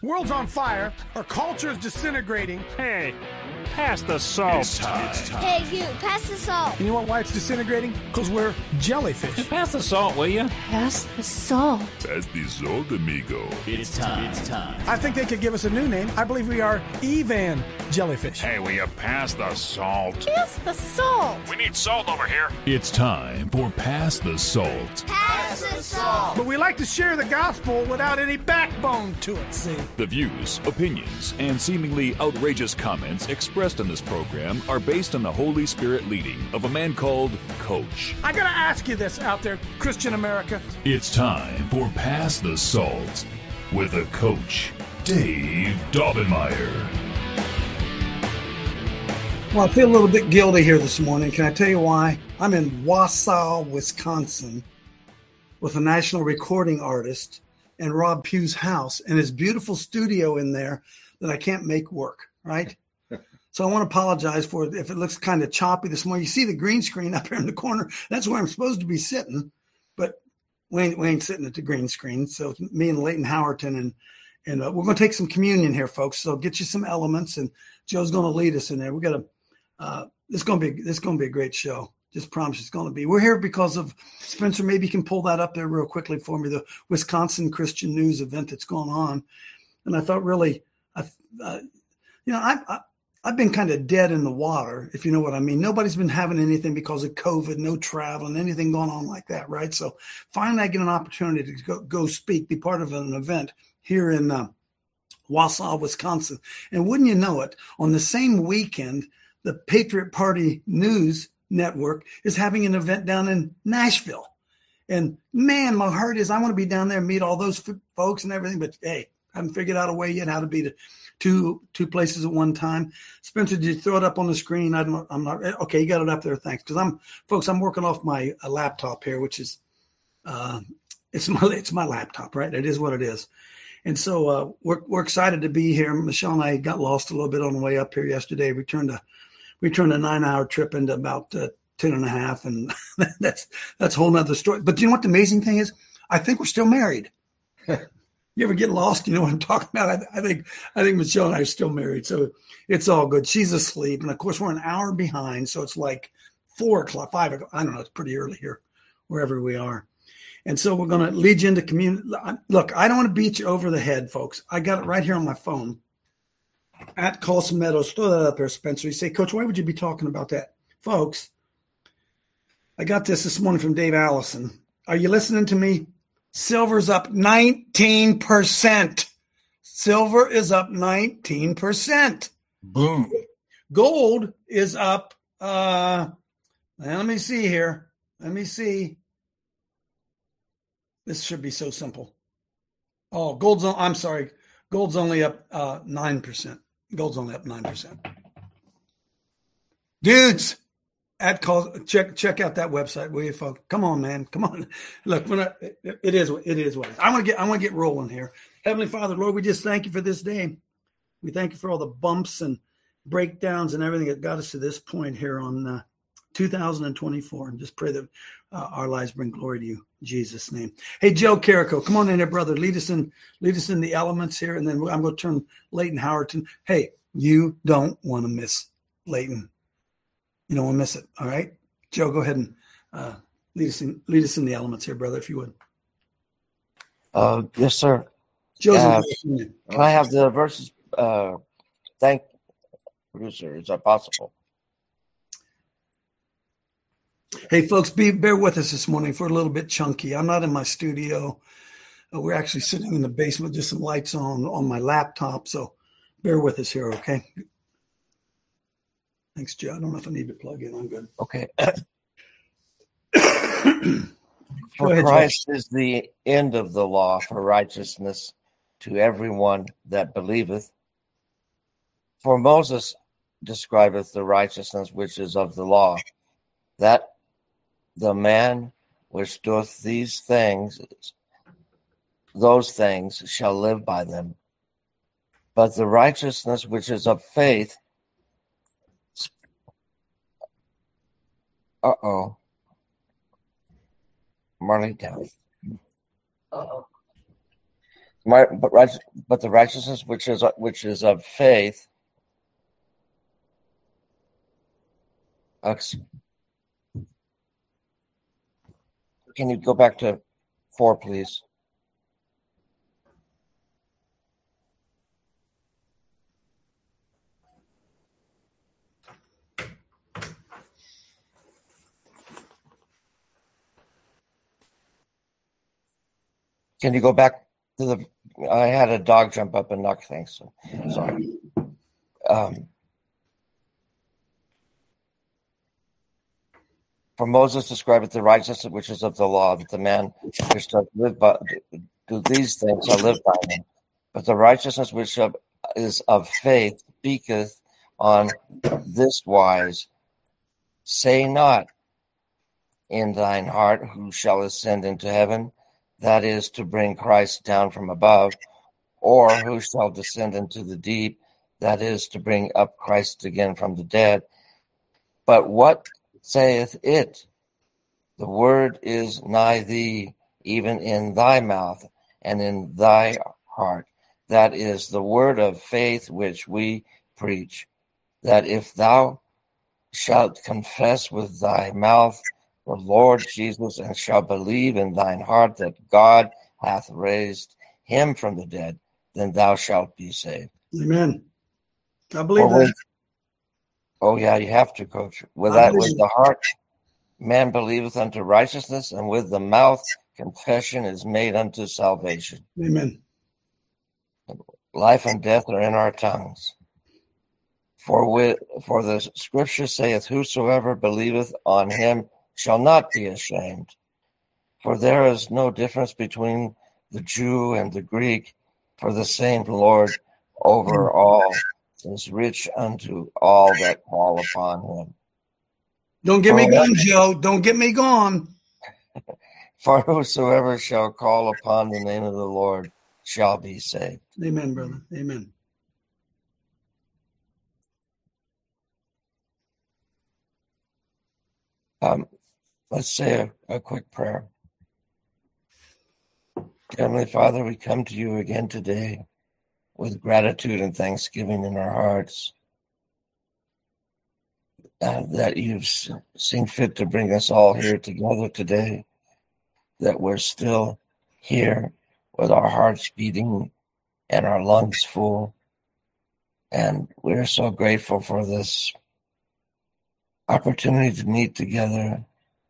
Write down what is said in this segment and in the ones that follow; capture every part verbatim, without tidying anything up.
World's on fire. Our culture is disintegrating. Hey, pass the salt. It's time. It's time. Hey, you, pass the salt. And you know what, why it's disintegrating? Because we're jellyfish. Pass the salt, will you? Pass the salt. Pass the salt, amigo. It's time. It's time. I think they could give us a new name. I believe we are Evan jellyfish. Hey, will you pass the salt? Pass the salt. We need salt over here. It's time for Pass the Salt. Pass the salt. But we like to share the gospel without any backbone to it, see? The views, opinions, and seemingly outrageous comments expressed in this program are based on the Holy Spirit leading of a man called Coach. I gotta ask you this out there, Christian America. It's time for Pass the Salt with a coach, Dave Daubenmire. Well, I feel a little bit guilty here this morning. Can I tell you why? I'm in Wausau, Wisconsin with a national recording artist and Rob Pugh's house and his beautiful studio in there that I can't make work, right? So I want to apologize for it if it looks kind of choppy this morning. You see the green screen up here in the corner. That's where I'm supposed to be sitting, but we ain't, we ain't sitting at the green screen. So it's me and Leighton Howerton, and and uh, we're going to take some communion here, folks. So get you some elements, and Joe's going to lead us in there. We got to. Uh, this is going to be this is going to be a great show. Just promise it's going to be. We're here because of Spencer. Maybe you can pull that up there real quickly for me. The Wisconsin Christian News event that's going on, and I thought really, I, uh, you know, I, I I've been kind of dead in the water, if you know what I mean. Nobody's been having anything because of COVID, no traveling, anything going on like that, right? So finally, I get an opportunity to go, go speak, be part of an event here in uh, Wausau, Wisconsin, and wouldn't you know it, on the same weekend, the Patriot Party News Network is having an event down in Nashville. And man, my heart is, I want to be down there and meet all those f- folks and everything. But hey, I haven't figured out a way yet how to be to two two places at one time. Spencer, did you throw it up on the screen? I don't, I'm not, okay, you got it up there. Thanks. Because I'm, folks, I'm working off my uh, laptop here, which is, uh, it's my, it's my laptop, right? It is what it is. And so uh, we're, we're excited to be here. Michelle and I got lost a little bit on the way up here yesterday. We turned a, We turned a nine-hour trip into about uh, ten and a half, and that's that's a whole nother story. But you know what the amazing thing is? I think we're still married. You ever get lost? You know what I'm talking about? I, I think I think Michelle and I are still married, so it's all good. She's asleep, and of course we're an hour behind, so it's like four o'clock, five o'clock. I don't know. It's pretty early here, wherever we are. And so we're going to lead you into community. Look, I don't want to beat you over the head, folks. I got it right here on my phone. At Colson Meadows, throw that up there, Spencer. You say, Coach, why would you be talking about that? Folks, I got this this morning from Dave Allison. Are you listening to me? Silver's up nineteen percent. Silver is up nineteen percent. Boom. Gold is up. Uh, let me see here. Let me see. This should be so simple. Oh, gold's on, I'm sorry. Gold's only up uh, nine percent. Gold's only up nine percent. Dudes, at call, check check out that website, will you, folks? Come on, man. Come on. Look, we're not, it, it is it is what it is. I want to get I want to get rolling here. Heavenly Father, Lord, we just thank you for this day. We thank you for all the bumps and breakdowns and everything that got us to this point here on uh, two thousand twenty-four, and just pray that uh, our lives bring glory to you. In Jesus' name. Hey, Joe Carrico, come on in here, brother. Lead us in, lead us in the elements here, and then I'm going to turn Leighton Howerton. Hey, you don't want to miss Leighton. You don't want to miss it. All right, Joe, go ahead and uh, lead us in, lead us in the elements here, brother, if you would. Uh, yes, sir. Joe's uh, in can I have the verses? Uh, thank producer. Is that possible? Hey, folks, be bear with us this morning for a little bit chunky. I'm not in my studio. Uh, we're actually sitting in the basement with just some lights on on my laptop. So bear with us here, okay? Thanks, Joe. I don't know if I need to plug in. I'm good. Okay. Go For ahead, Christ is the end of the law for righteousness to everyone that believeth. For Moses describeth the righteousness which is of the law, that the man which doeth these things, those things shall live by them. But the righteousness which is of faith, uh-oh, Marley down. Uh-oh. My, but, right, but the righteousness which is which is of faith. Can you go back to four, please? Can you go back to the? I had a dog jump up and knock things. So sorry. Um, For Moses describeth the righteousness which is of the law, that the man which doth live by do these things shall live by them. But the righteousness which is of faith speaketh on this wise: say not in thine heart, who shall ascend into heaven, that is, to bring Christ down from above, or who shall descend into the deep, that is, to bring up Christ again from the dead. But what saith it? The word is nigh thee, even in thy mouth and in thy heart. That is the word of faith which we preach, that if thou shalt confess with thy mouth the Lord Jesus, and shalt believe in thine heart that God hath raised him from the dead, then thou shalt be saved. Amen. I believe For with- that. Oh, yeah, you have to, Coach. With I that, believe with the heart, man believeth unto righteousness, and with the mouth, confession is made unto salvation. Amen. Life and death are in our tongues. For with, for the scripture saith, whosoever believeth on him shall not be ashamed. For there is no difference between the Jew and the Greek, for the same Lord over all is rich unto all that call upon him. Don't get For me whoever- gone, Joe. Don't get me gone. For whosoever shall call upon the name of the Lord shall be saved. Amen, brother. Amen. Um, let's say a, a quick prayer. Heavenly Father, we come to you again today with gratitude and thanksgiving in our hearts uh, that you've seen fit to bring us all here together today, that we're still here with our hearts beating and our lungs full. And we're so grateful for this opportunity to meet together,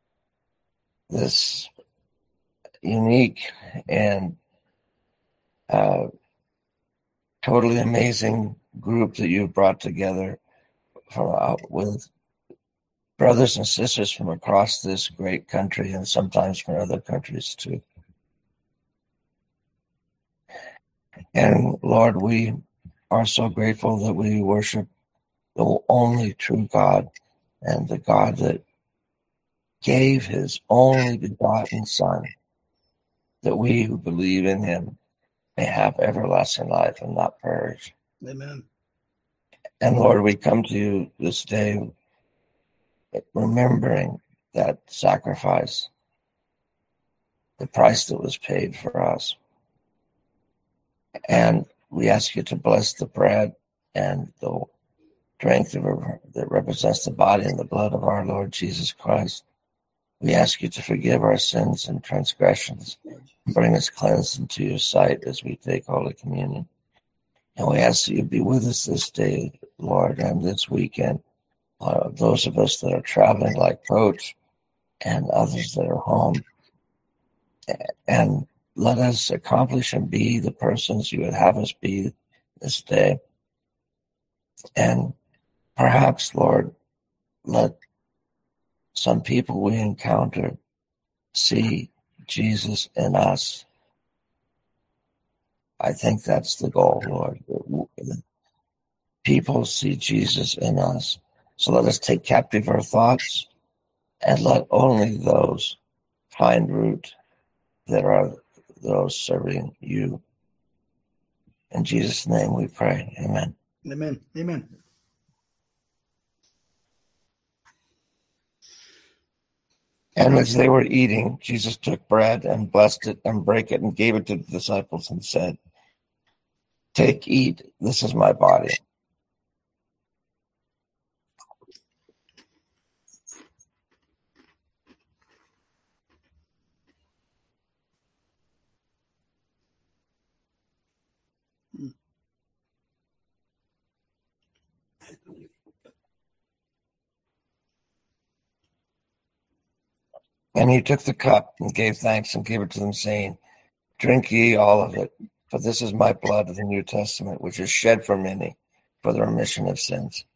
this unique and uh, totally amazing group that you've brought together from, uh, with brothers and sisters from across this great country and sometimes from other countries too. And Lord, we are so grateful that we worship the only true God, and the God that gave his only begotten Son, that we who believe in him may have everlasting life and not perish. Amen. And Lord, we come to you this day remembering that sacrifice, the price that was paid for us. And we ask you to bless the bread and the drink that represents the body and the blood of our Lord Jesus Christ. We ask you to forgive our sins and transgressions and bring us cleansed into your sight as we take Holy Communion. And we ask that you be with us this day, Lord, and this weekend. Uh, those of us that are traveling like Coach and others that are home. And let us accomplish and be the persons you would have us be this day. And perhaps, Lord, let some people we encounter see Jesus in us. I think that's the goal, Lord. That people see Jesus in us. So let us take captive our thoughts and let only those find root that are those serving you. In Jesus' name we pray. Amen. Amen. Amen. And as they were eating, Jesus took bread and blessed it and brake it and gave it to the disciples and said, "Take, eat, this is my body." And he took the cup and gave thanks and gave it to them, saying, "Drink ye all of it, for this is my blood of the New Testament, which is shed for many for the remission of sins."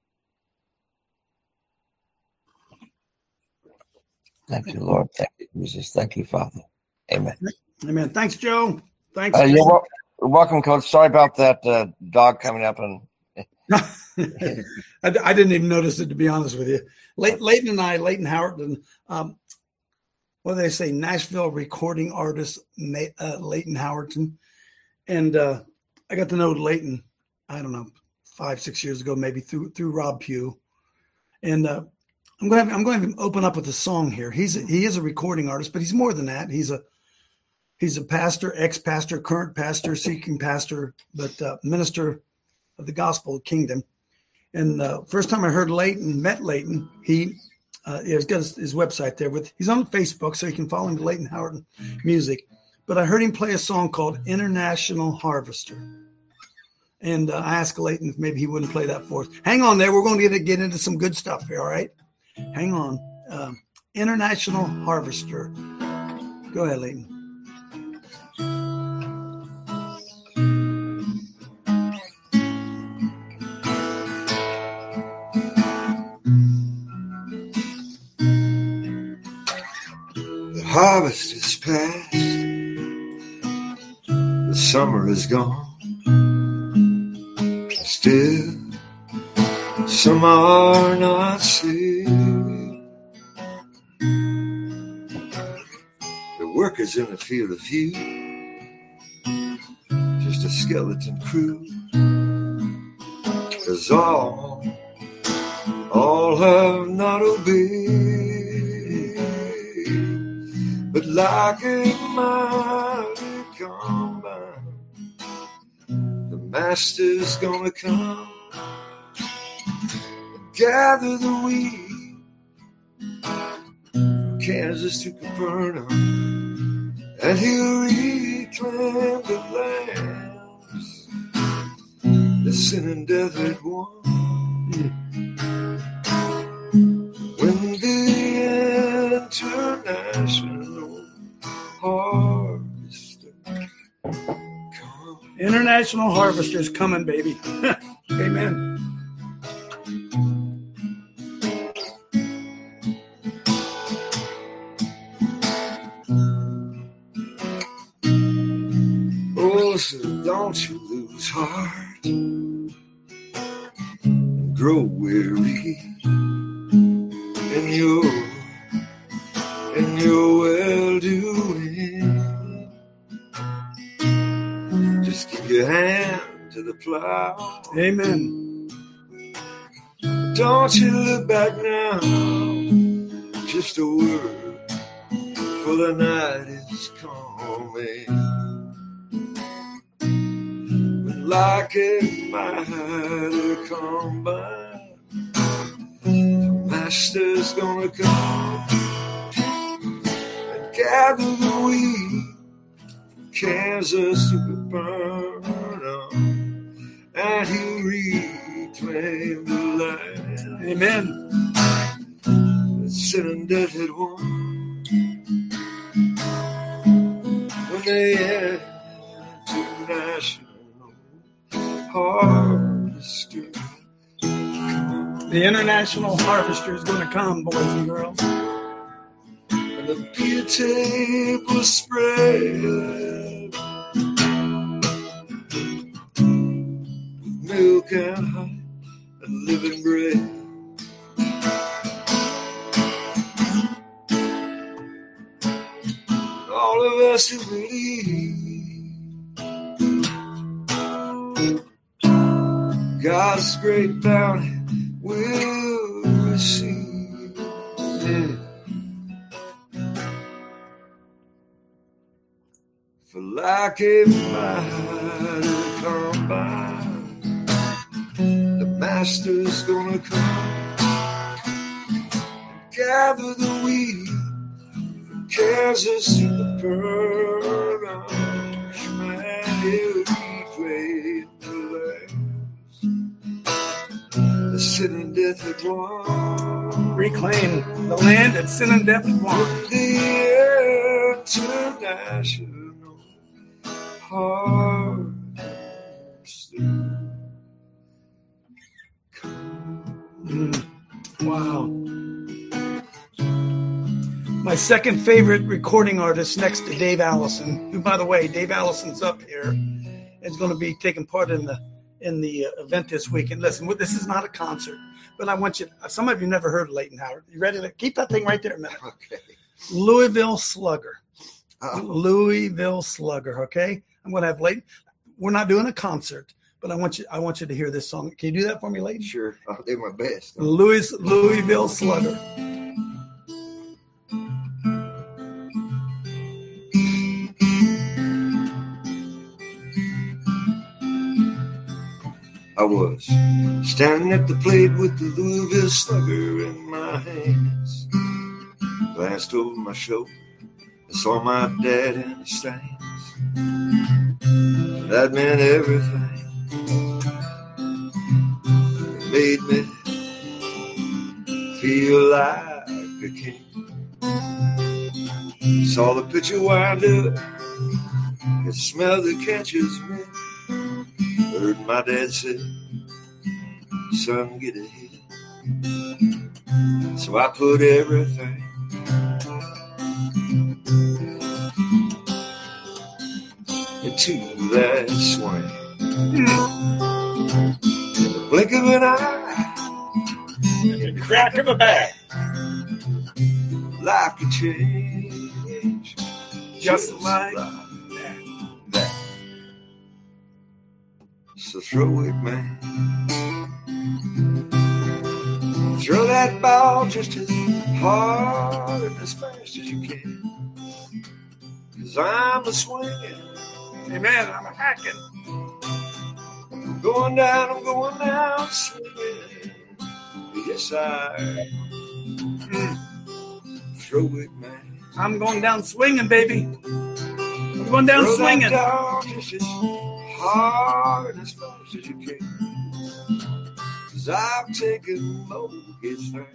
Thank you, Lord. Thank you, Jesus. Thank you, Father. Amen. Amen. Thanks, Joe. Thanks. Uh, you're wel- welcome, Coach. Sorry about that uh, dog coming up and. I, I didn't even notice it, to be honest with you. Ley- Leighton and I, Leighton Howerton, um, what do they say? Nashville recording artist uh, Leighton Howerton, and uh, I got to know Leighton. I don't know, five, six years ago, maybe through through Rob Pugh, and uh, I'm going to I'm going to open up with a song here. He's a, he is a recording artist, but he's more than that. He's a he's a pastor, ex-pastor, current pastor, seeking pastor, but uh, minister of the gospel of kingdom. And uh, first time I heard Leighton, met Leighton, he uh, he's got his, his website there. With he's on Facebook, so you can follow him to Leighton Howerton Music. But I heard him play a song called International Harvester. And uh, I asked Leighton if maybe he wouldn't play that for us. Hang on there. We're going to get, get into some good stuff here, all right? Hang on. Um, International Harvester. Go ahead, Leighton. Harvest is past, the summer is gone, still some are not saved. The workers in the field are few, just a skeleton crew, 'cause all, all have not obeyed. But like a mighty combine, the master's gonna come and gather the wheat from Kansas to Capernaum, and he'll reclaim the lands that sin and death had won. When the international harvester comes. International Harvester is coming, baby. Amen. Oh, so don't you lose heart and grow weary in your in your well-doing. Just keep your hand to the plow. Amen. Don't you look back now. Just a word, for the night is coming. When like a mighty combine, the master's gonna come and gather the wheat from Kansas to Capernaum, and he'll reclaim the land. Amen. That sin and death had won. When they international harvester. The International Harvester is going to come, boys and girls. And the beer table spread with milk and honey and living bread. And all of us who believe God's great bounty will receive. Yeah. like a mighty combine. The master's gonna come and gather the wheat from Kansas to the Pearl. Man, he'll reclaim the land. The sin and death had won. Reclaim the land that sin and death had won. The international hearts. Mm. Wow. My second favorite recording artist next to Dave Allison, who, by the way, Dave Allison's up here, is going to be taking part in the in the uh, event this week. And listen, this is not a concert, but I want you, some of you never heard of Leighton Howard. You ready to keep that thing right there a minute? Okay. Louisville Slugger. Uh-oh. Louisville Slugger, okay? I'm going to have Leighton. We're not doing a concert, but I want you I want you to hear this song. Can you do that for me, Leighton? Sure. I'll do my best. Louis, Louisville Slugger. I was standing at the plate with the Louisville Slugger in my hands. Glanced over my shoulder, I saw my dad in the stands. That meant everything. It made me feel like a king. Saw the pitcher wind up, could smell the catcher's mitt. Heard my dad say, son, get ahead. So I put everything into that swing. In the blink of an eye, in the crack of a bat, life can change Just like that. that. So throw it, man. Throw that ball just as hard and as fast as you can. 'Cause I'm a swinging. Amen. I'm a hacking. I'm going down, I'm going down swinging. Yes, I mm. Throw it, man. I'm going down swinging, baby. I'm going down Throw swinging. that dog just as hard and as fast as you can. 'Cause I've taken Mogi's thing.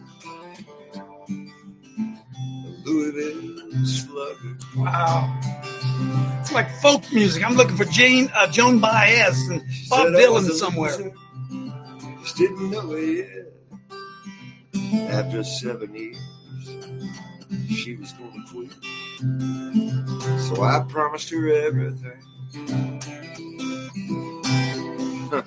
The Louisville Slugger. Wow. It's like folk music. I'm looking for Jane, uh, Joan Baez and She Bob said I Dylan was a somewhere. loser. Just didn't know it yet. After seven years, she was going to quit. So I promised her everything. Huh.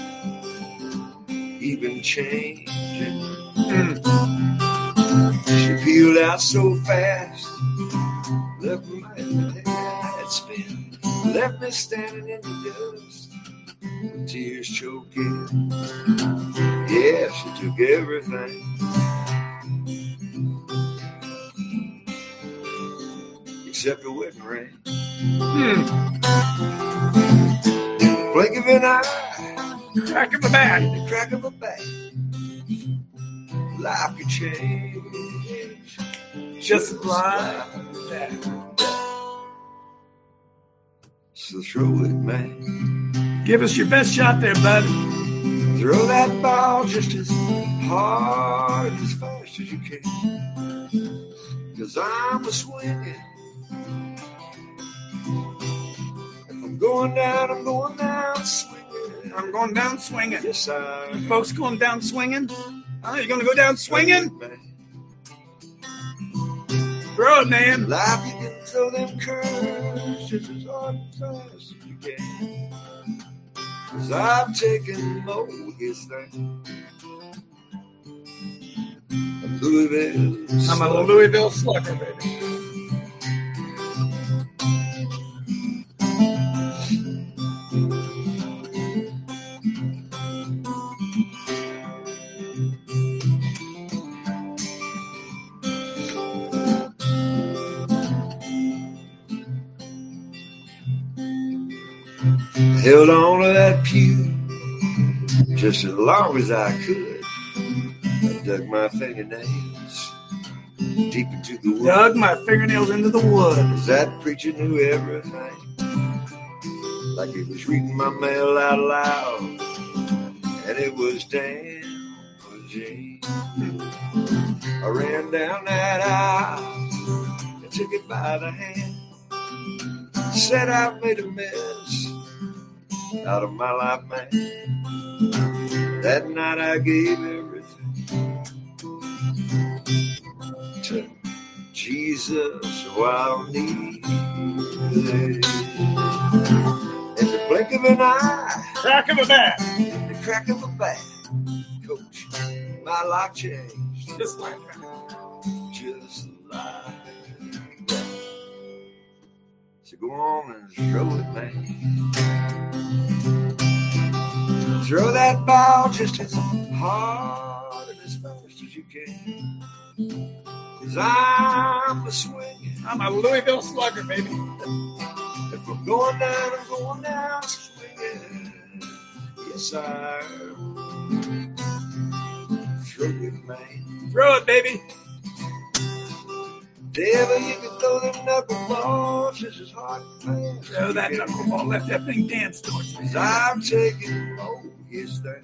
Even changing. Mm. She peeled out so fast. Left me head spin. Left me standing in the dust. With tears choking. Yeah, she took everything. Except a wedding ring. Mm. Blink of an eye. Crack of a bat. The crack of a bat. Life could change. Just like that. So throw it, man. Give us your best shot there, bud. Throw that ball just as hard and as fast as you can. 'Cause I'm a swinging. If I'm going down, I'm going down swinging. I'm going down swinging. Yes, I am. Folks going down swinging? Oh, you're going to go down swinging? Throw it, man. Life, you can throw them curves just as hard and fast as you can. 'Cause I've taken Mogi's thing. A Louisville I'm a Slugger. Louisville Slugger, baby. held on to that pew just as long as I could. I dug my fingernails deep into the wood. Dug my fingernails into the wood. 'Cause that preacher knew everything, like he was reading my mail out loud, and it was Dan or Jane. I ran down that aisle and took it by the hand, said I've made a mess out of my life, man. That night I gave everything to Jesus while needing. In the blink of an eye, Crack of a bat. in the crack of a bat, Coach, my life changed. Just like that. Just like that. So go on and throw it, man. Throw that ball just as hard and as fast as you can. 'Cause I'm a swinging. I'm a Louisville Slugger, baby. If I'm going down, I'm going down swinging. Yes, I am. Throw it, man. Throw it, baby. Devil, you can throw them knuckleballs just as hard and fast. Throw that knuckleball. Let that thing dance towards me. 'Cause I'm taking, oh, yes, that.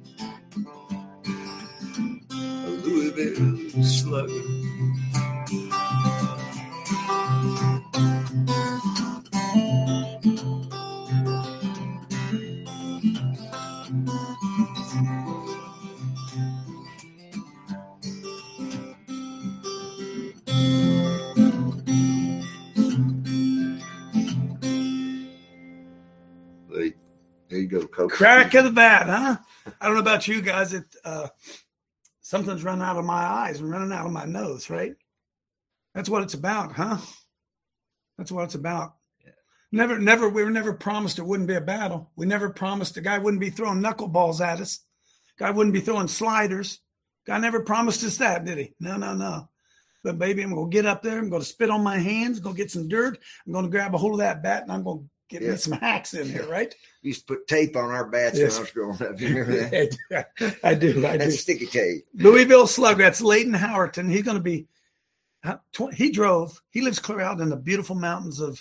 A Louisville Slugger. There you go, Coach. Crack of the bat, huh? I don't know about you guys. It uh, something's running out of my eyes and running out of my nose, right? That's what it's about, huh? That's what it's about. Yeah. Never, never, we were never promised it wouldn't be a battle. We never promised the guy wouldn't be throwing knuckleballs at us. Guy wouldn't be throwing sliders. Guy never promised us that, did he? No, no, no. But baby, I'm going to get up there. I'm going to spit on my hands. I'm going to get some dirt. I'm going to grab a hold of that bat, and I'm going to get yeah. me some hacks in here, right? We used to put tape on our bats yes. when I was growing up. You remember that? I do. I That's do. sticky tape. Louisville Slugger. That's Leighton Howerton. He's going to be – he drove. He lives clear out in the beautiful mountains of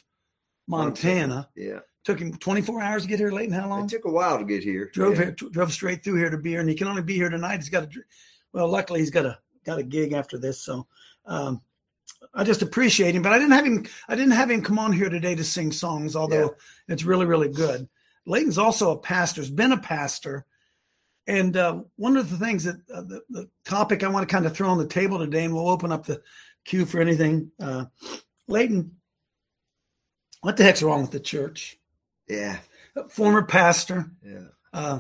Montana. Yeah. Took him twenty-four hours to get here, Leighton. How long? It took a while to get here. Drove yeah. here, drove straight through here to be here, and he can only be here tonight. He's got a – well, luckily he's got a got a gig after this, so um, – I just appreciate him, but I didn't have him. I didn't have him come on here today to sing songs, although yeah. it's really, really good. Leighton's also a pastor. Has been a pastor, and uh, one of the things that uh, the, the topic I want to kind of throw on the table today, and we'll open up the queue for anything. Uh, Leighton, what the heck's wrong with the church? Yeah, a former pastor. Yeah, uh,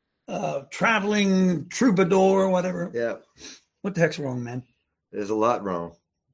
uh, traveling troubadour, whatever. Yeah, what the heck's wrong, man? There's a lot wrong.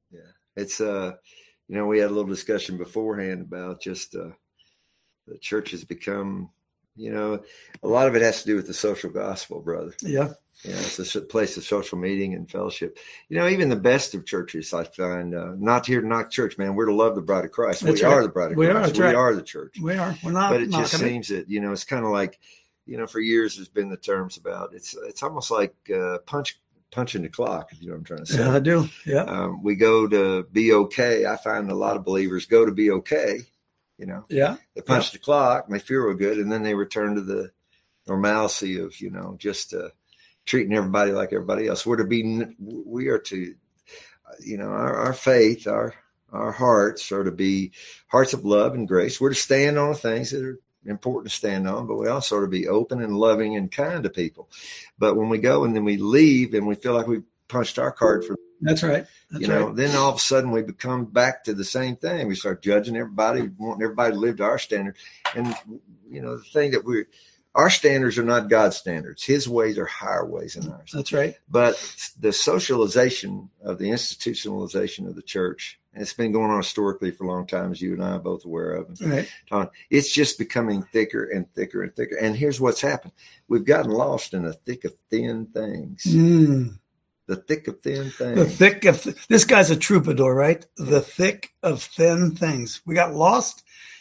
It's, uh, you know, we had a little discussion beforehand about just uh, the church has become, you know, a lot of it has to do with the social gospel, brother. Yeah. Yeah, it's a place of social meeting and fellowship. You know, even the best of churches, I find, uh, not here to knock church, man. We're to love the bride of Christ. That's we right. are the bride of we Christ. Are, we right. are the church. We are. We're not. But it just it. seems that, you know, it's kind of like, you know, for years there's been the terms about it's it's almost like uh, punch. punching the clock, if you know what I'm trying to say. Yeah, I do. Yeah. Um, we go to be okay. I find a lot of believers go to be okay, you know. Yeah. They punch yeah. the clock and they feel real good, and then they return to the normalcy of, you know, just uh, treating everybody like everybody else. We're to be, we are to, you know, our, our faith, our our hearts are to be hearts of love and grace. We're to stand on the things that are important to stand on, but we also to be open and loving and kind to people. But when we go and then we leave and we feel like we punched our card for that's right. That's you know, right. then all of a sudden we become back to the same thing. We start judging everybody, wanting everybody to live to our standard. And you know, the thing that we're our standards are not God's standards. His ways are higher ways than ours. That's right. But the socialization of the institutionalization of the church, and it's been going on historically for a long time, as you and I are both aware of. Right. Tom, it's just becoming thicker and thicker and thicker. And here's what's happened. We've gotten lost in the thick of thin things. Mm. The thick of thin things. The thick of th- this guy's a troubadour, right? The thick of thin things. We got lost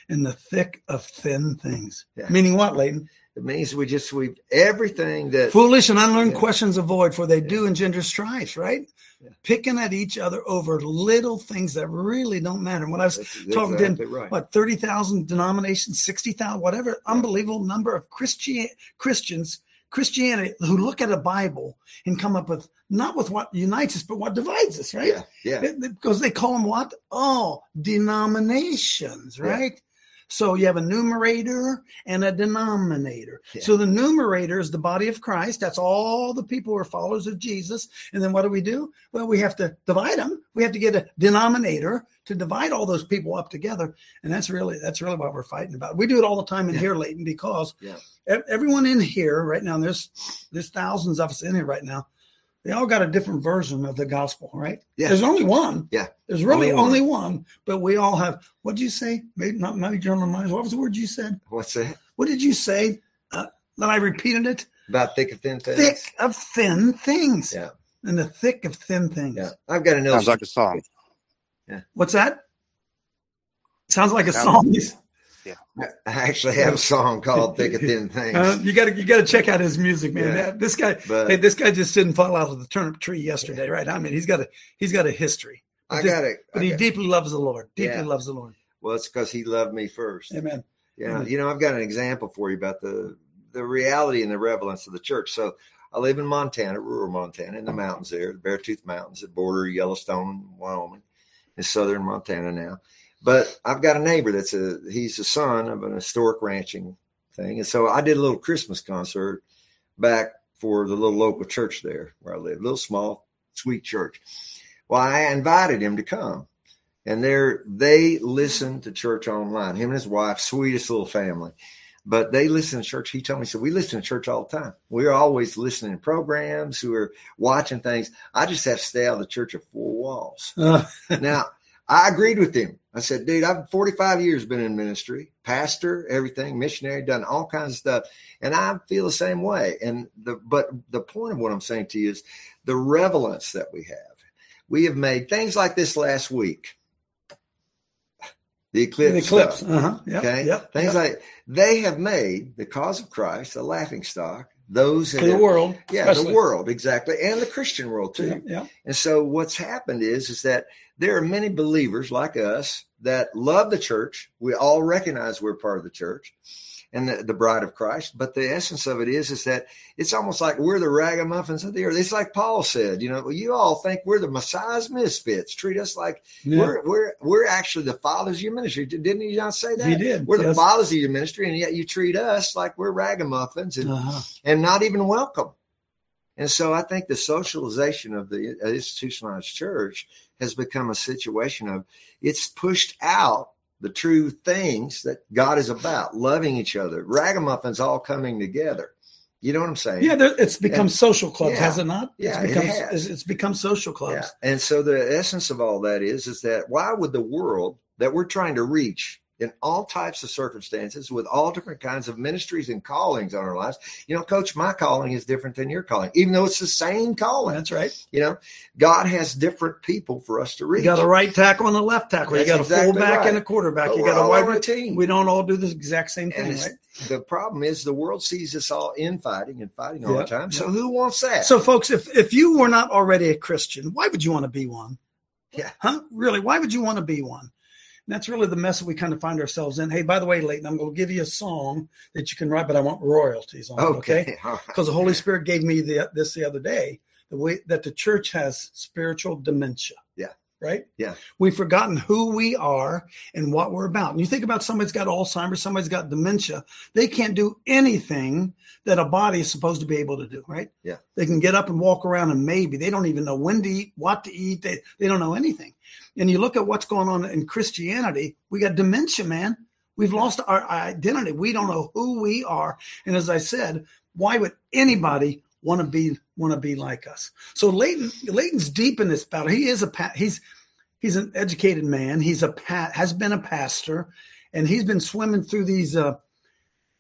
in the thick of thin things. Yeah. Meaning what, Leighton? It means we just sweep everything that Foolish and unlearned Yeah. questions avoid, for they Yeah. do engender strife, right? Yeah. Picking at each other over little things that really don't matter. When I was That's talking exactly to right. what thirty thousand denominations, sixty thousand, whatever, unbelievable number of Christian Christians, Christianity who look at a Bible and come up with not with what unites us, but what divides us, right? Yeah, yeah. It- because they call them what? Oh, denominations, Yeah. right? So you have a numerator and a denominator. Yeah. So the numerator is the body of Christ. That's all the people who are followers of Jesus. And then what do we do? Well, we have to divide them. We have to get a denominator to divide all those people up together. And that's really that's really what we're fighting about. We do it all the time in Yeah. here, Leighton, because Yeah. ev- everyone in here right now, there's there's thousands of us in here right now. They all got a different version of the gospel, right? Yeah. There's only one. Yeah. There's really Only only one. one. But we all have, what did you say? Maybe not maybe General Myers. What was the word you said? What's that? What did you say? Uh, then I repeated it. About thick and thin things? Thick of thin things. Yeah. In the thick of thin things. Yeah. I've got to know. Sounds like a song. What's that? Sounds like a Sounds- song. I actually have a song called Thick and Thin Things. Uh, you got to you got to check out his music, man. Yeah. That- this guy, But- hey, this guy just didn't fall out of the turnip tree yesterday, right? I mean, he's got a he's got a history. But I this- got it. But he deeply loves the Lord. Deeply Yeah. loves the Lord. Well, it's because he loved me first. Amen. Yeah, Amen. you know, I've got an example for you about the the reality and the relevance of the church. So I live in Montana, rural Montana, in the mountains there, the Beartooth Mountains that border Yellowstone, Wyoming, in southern Montana now. But I've got a neighbor that's a he's the son of an historic ranching thing, and so I did a little Christmas concert back for the little local church there where I live, little small, sweet church. Well, I invited him to come. And they're, they listen to church online. Him and his wife, sweetest little family. But they listen to church. He told me, he said, we listen to church all the time. We're always listening to programs, who are watching things. I just have to stay out of the church of four walls. Uh, Now, I agreed with him. I said, dude, I've forty-five years been in ministry, pastor, everything, missionary, done all kinds of stuff. And I feel the same way. And the, but the point of what I'm saying to you is the relevance that we have. We have made things like this last week. The eclipse. the eclipse. stuff, Uh-huh. Yep. okay. Yep. Things yep. like they have made the cause of Christ a laughing stock. Those that For the have- world. Yeah, especially. the world, exactly. And the Christian world too. Yeah, yeah. And so what's happened is, is that there are many believers like us that love the church. We all recognize we're part of the church and the, the bride of Christ. But the essence of it is, is that it's almost like we're the ragamuffins of the earth. It's like Paul said, you know, you all think we're the Messiah's misfits. Treat us like Yeah. we're, we're, we're actually the fathers of your ministry. Didn't he not say that? He did, We're the yes. fathers of your ministry. And yet you treat us like we're ragamuffins and, Uh-huh. and not even welcome. And so I think the socialization of the institutionalized church has become a situation of it's pushed out the true things that God is about, loving each other, ragamuffins all coming together. You know what I'm saying? Yeah, there, it's become And- social clubs, yeah. has it not? Yeah, it's it become, has. It's, it's become social clubs. Yeah. And so the essence of all that is, is that why would the world that we're trying to reach in all types of circumstances with all different kinds of ministries and callings on our lives, you know, Coach, my calling is different than your calling, even though it's the same calling. That's right. You know, God has different people for us to reach. You got a right tackle and a left tackle. That's you got a exactly fullback right. and a quarterback. But you we're got a all wide on a right team. We don't all do the exact same And thing, it's- right? the problem is the world sees us all infighting and fighting all Yeah, the time. So yeah. who wants that? So, folks, if, if you were not already a Christian, why would you want to be one? Yeah. Huh? Really? Why would you want to be one? And that's really the mess that we kind of find ourselves in. Hey, by the way, Leighton, I'm going to give you a song that you can write, but I want royalties on it, okay? okay. All right. Because the Holy Spirit gave me the, this the other day, the way that the church has spiritual dementia. Yeah. Right? Yeah. We've forgotten who we are and what we're about. And you think about somebody's got Alzheimer's, somebody's got dementia. They can't do anything that a body is supposed to be able to do, right? Yeah. They can get up and walk around and maybe they don't even know when to eat, what to eat. They, they don't know anything. And you look at what's going on in Christianity, we got dementia, man. We've lost our identity. We don't know who we are. And as I said, why would anybody want to be want to be like us? So Leighton, Leighton's deep in this battle. He is a pa- he's he's an educated man. He's a pa- has been a pastor, and he's been swimming through these uh,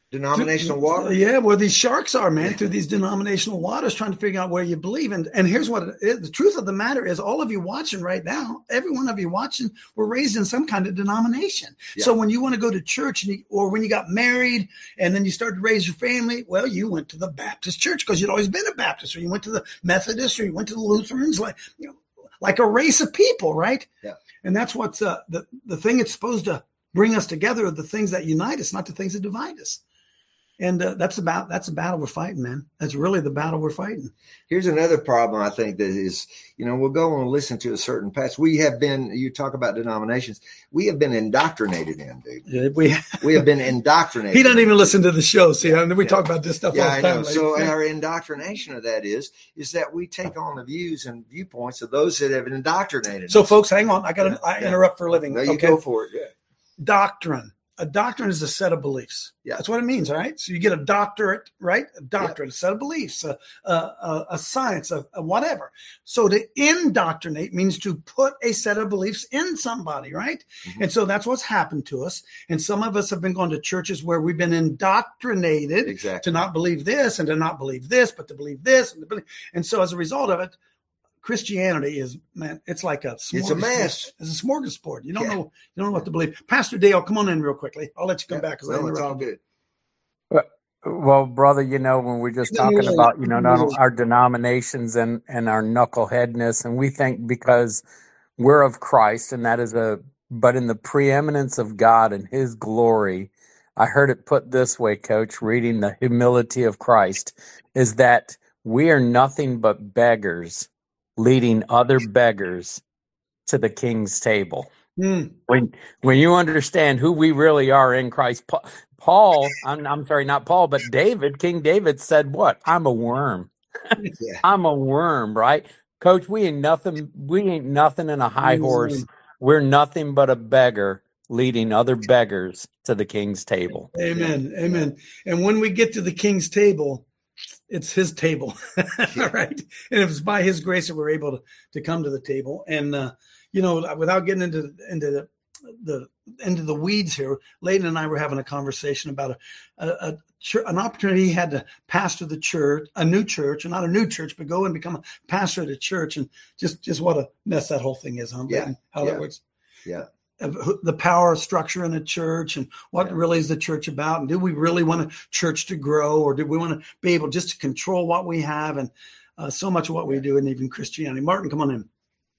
denominational water. Yeah, where these sharks are, man, through these denominational waters, trying to figure out where you believe. And and here's what it is. The truth of the matter is, all of you watching right now, every one of you watching, were raised in some kind of denomination. Yeah. So when you want to go to church, and you, or when you got married and then you started to raise your family, well, you went to the Baptist church because you'd always been a Baptist, or you went to the Methodist, or you went to the Lutherans, like you know, like a race of people, right? Yeah. And that's what's uh, the the thing that's supposed to bring us together are the things that unite us, not the things that divide us. And uh, that's about that's a battle we're fighting, man. That's really the battle we're fighting. Here's another problem I think that is, you know, we'll go and listen to a certain pastor. We have been, you talk about denominations, we have been indoctrinated in, dude. Yeah, we we have been indoctrinated. He doesn't even listen to the show. See, I mean, we yeah. talk about this stuff yeah, all the I time. know. Like, so yeah. our indoctrination of that is, is that we take on the views and viewpoints of those that have been indoctrinated. So, folks, hang on. I got to yeah. interrupt for a living. No, you okay? go for it. Yeah. Doctrine. A doctrine is a set of beliefs. Yeah. That's what it means, all right? So you get a doctorate, right? A doctorate, yeah. a set of beliefs, a, a, a, a science, a, a whatever. So to indoctrinate means to put a set of beliefs in somebody, right? Mm-hmm. And so that's what's happened to us. And some of us have been going to churches where we've been indoctrinated exactly. to not believe this and to not believe this, but to believe this. And, to believe. and so as a result of it, Christianity is, man, it's like a smorgasbord. It's a mess. It's a smorgasbord. You don't yeah. know, you don't know what to believe. Pastor Dale, come on in real quickly. I'll let you come yeah. back because no, I it's all interrupted. good. Well, brother, you know, when we're just talking about, you know, not our denominations and, and our knuckleheadness, and we think because we're of Christ, and that is a, but in the preeminence of God and his glory, I heard it put this way, Coach, reading the humility of Christ, is that we are nothing but beggars leading other beggars to the king's table. Mm. When when you understand who we really are in Christ, Paul, Paul I'm, I'm sorry, not Paul, but David, King David said what? I'm a worm. yeah. I'm a worm, right? Coach, we ain't nothing, we ain't nothing in a high horse. We're nothing but a beggar leading other beggars to the king's table. Amen. Yeah. Amen. And when we get to the king's table, it's his table, all right? And if it's by his grace that we're able to, to come to the table. And, uh, you know, without getting into into the, the into the weeds here, Leighton and I were having a conversation about a, a, a an opportunity he had to pastor the church, a new church, or not a new church, but go and become a pastor at a church. And just, just what a mess that whole thing is, huh? Yeah. How yeah. that works. Yeah. The power structure in a church and what yeah. really is the church about, and do we really want a church to grow, or do we want to be able just to control what we have, and uh, so much of what we do, and even Christianity. Martin, come on in.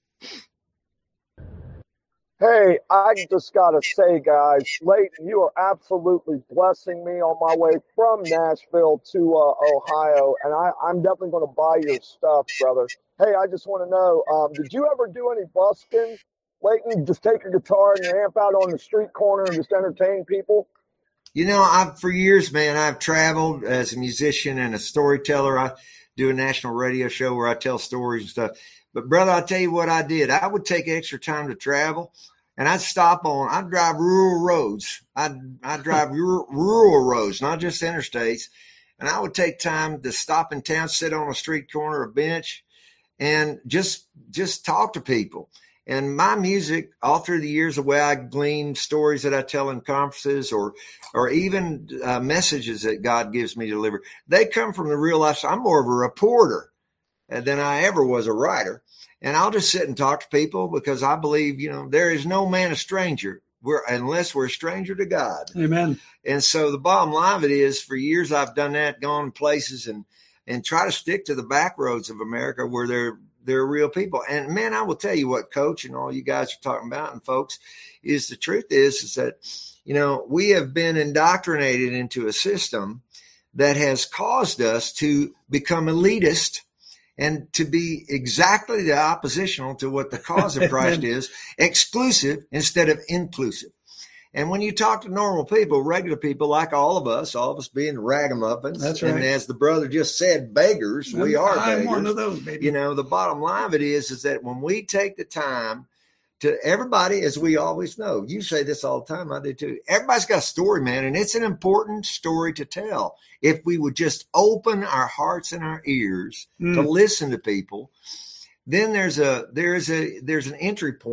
Hey, I just got to say, guys, Leighton, you are absolutely blessing me on my way from Nashville to uh, Ohio, and I, I'm definitely going to buy your stuff, brother. Hey, I just want to know, um, did you ever do any busking? Leighton, just take your guitar and your amp out on the street corner and just entertain people? You know, I've for years, man, I've traveled as a musician and a storyteller. I do a national radio show where I tell stories and stuff. But, brother, I'll tell you what I did. I would take extra time to travel, and I'd stop on – I'd drive rural roads. I'd, I'd drive rural, rural roads, not just interstates. And I would take time to stop in town, sit on a street corner, a bench, and just just talk to people. And my music, all through the years, the way I glean stories that I tell in conferences, or or even uh, messages that God gives me to deliver, they come from the real life. I'm more of a reporter than I ever was a writer. And I'll just sit and talk to people because I believe, you know, there is no man a stranger we're, unless we're a stranger to God. Amen. And so the bottom line of it is, for years I've done that, gone places and and try to stick to the back roads of America where they're They're real people. And, man, I will tell you what, Coach, and all you guys are talking about, and folks, is the truth is, is that, you know, we have been indoctrinated into a system that has caused us to become elitist and to be exactly the oppositional to what the cause of Christ is, exclusive instead of inclusive. And when you talk to normal people, regular people like all of us, all of us being ragamuffins, that's right. And as the brother just said, beggars, we are I'm beggars. one of those, baby. You know, the bottom line of it is, is that when we take the time to everybody, as we always know, you say this all the time, I do too. Everybody's got a story, man, and it's an important story to tell. If we would just open our hearts and our ears mm. to listen to people, then there's a there's a there's an entry point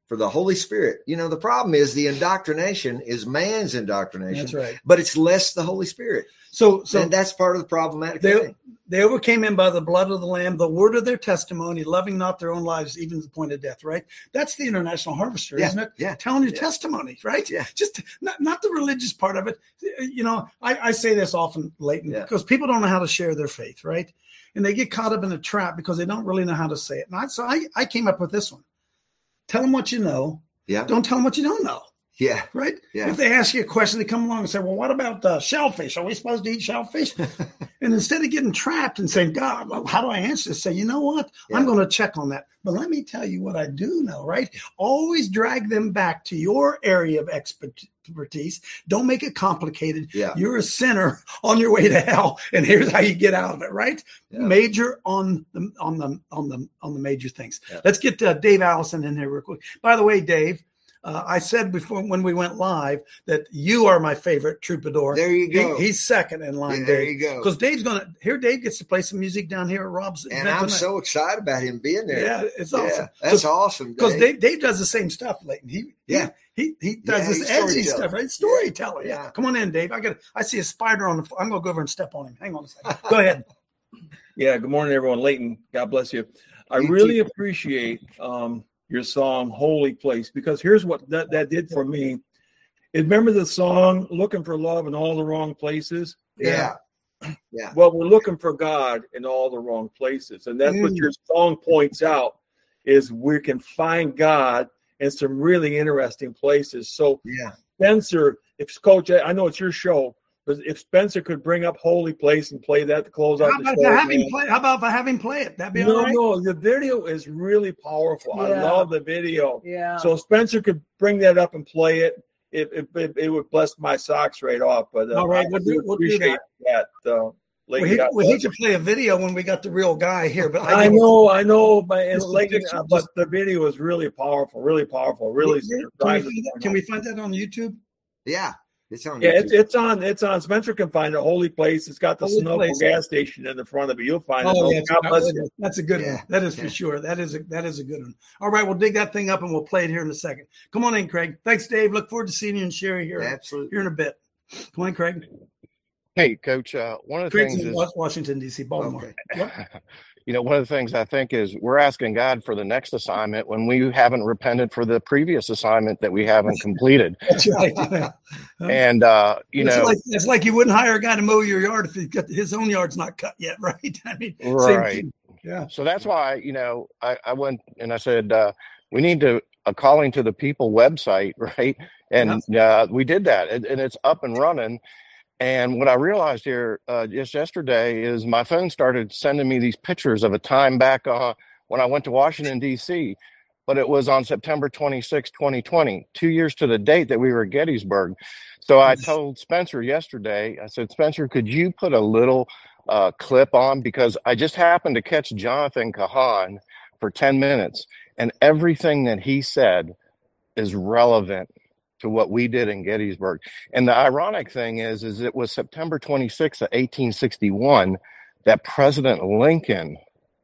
for the Holy Spirit. You know, the problem is the indoctrination is man's indoctrination. That's right. But it's less the Holy Spirit. So, so and that's part of the problematic they, thing. They overcame him by the blood of the Lamb, the word of their testimony, loving not their own lives, even to the point of death, right? That's the international harvester, Yeah, isn't it? yeah, Telling your yeah. testimony, right? Yeah. Just not, not the religious part of it. You know, I, I say this often, Leighton, Yeah. because people don't know how to share their faith, right? And they get caught up in a trap because they don't really know how to say it. And I, so I, I came up with this one. Tell them what you know. Yeah. Don't tell them what you don't know. Yeah. Right? Yeah. If they ask you a question, they come along and say, well, what about uh, shellfish? Are we supposed to eat shellfish? And instead of getting trapped and saying, God, well, how do I answer this? Say, you know what? Yeah. I'm going to check on that. But let me tell you what I do know, right? Always drag them back to your area of expertise. Don't make it complicated. Yeah. You're a sinner on your way to hell, and here's how you get out of it, right? Yeah. Major on the on the on the on the major things. Yeah. Let's get uh, Dave Allison in here real quick. By the way, Dave, Uh, I said before when we went live that you are my favorite troubadour. There you go. He, he's second in line, Yeah, there Dave. you go. Because Dave's going to, here Dave gets to play some music down here at Rob's And event I'm tonight. so excited about him being there. Yeah, it's Yeah, awesome. that's awesome, Because Dave. Dave, Dave does the same stuff, Leighton. He, Yeah. He, he, he does Yeah, this he's edgy storyteller. stuff, right? Storyteller. Yeah. Yeah. Come on in, Dave. I got, I see a spider on the floor. I'm going to go over and step on him. Hang on a second. Go ahead. Yeah, good morning, everyone. Leighton, God bless you. I You really too. appreciate um, your song, Holy Place, because here's what that, that did for me. Remember the song, Looking for Love in All the Wrong Places? Yeah. Yeah. Well, we're looking for God in all the wrong places. And that's what Mm. your song points out, is we can find God in some really interesting places. So Yeah. Spencer, if Coach, I know it's your show, but if Spencer could bring up Holy Place and play that to close out How the about, show. if I have him man. play, how about if I have him play it? That'd be No, all right? no, the video is really powerful. I Yeah. love the video. Yeah. So if Spencer could bring that up and play it, it it, it, it would bless my socks right off. But uh, All right, I we'll do- do we'll do appreciate that. Uh, We Leighton, hate, God we bless hate to play a video when we got the real guy here, but I give- know, I know, but, and Just the Leighton, picture, uh, but just- the video is really powerful, really powerful, really. Can we, surprising. find that, can we find that on YouTube? Yeah. It's on Yeah, YouTube. it's, it's on. It's on. Spencer can find a Holy Place. It's got the Holy Sunoco Place. gas station in the front of it. You'll find Oh, it. yeah, God bless you. that's a good Yeah. one. That is for Yeah. sure. That is a that is a good one. All right, we'll dig that thing up and we'll play it here in a second. Come on in, Craig. Thanks, Dave. Look forward to seeing you and Sherry here, Absolutely. here in a bit. Come on, Craig. Hey, Coach. Uh, one of the Craig's things in is, Wa- Washington, D C, Baltimore. Okay. Yep. you know, one of the things I think is we're asking God for the next assignment when we haven't repented for the previous assignment that we haven't completed. That's right. Yeah. And uh, you it's know, like, it's like you wouldn't hire a guy to mow your yard if he got, his own yard's not cut yet, right? I mean, same right. thing. Yeah. So that's why, you know, I, I went and I said, uh, we need to a calling to the people website, right? And uh, we did that, and, and it's up and running. And what I realized here uh, just yesterday is my phone started sending me these pictures of a time back uh, when I went to Washington, D C, but it was on September twenty-sixth, twenty twenty, two years to the date that we were at Gettysburg. So I told Spencer yesterday, I said, Spencer, could you put a little uh, clip on? Because I just happened to catch Jonathan Kahan for ten minutes, and everything that he said is relevant to what we did in Gettysburg. And the ironic thing is, is it was September twenty-sixth of eighteen sixty-one that President Lincoln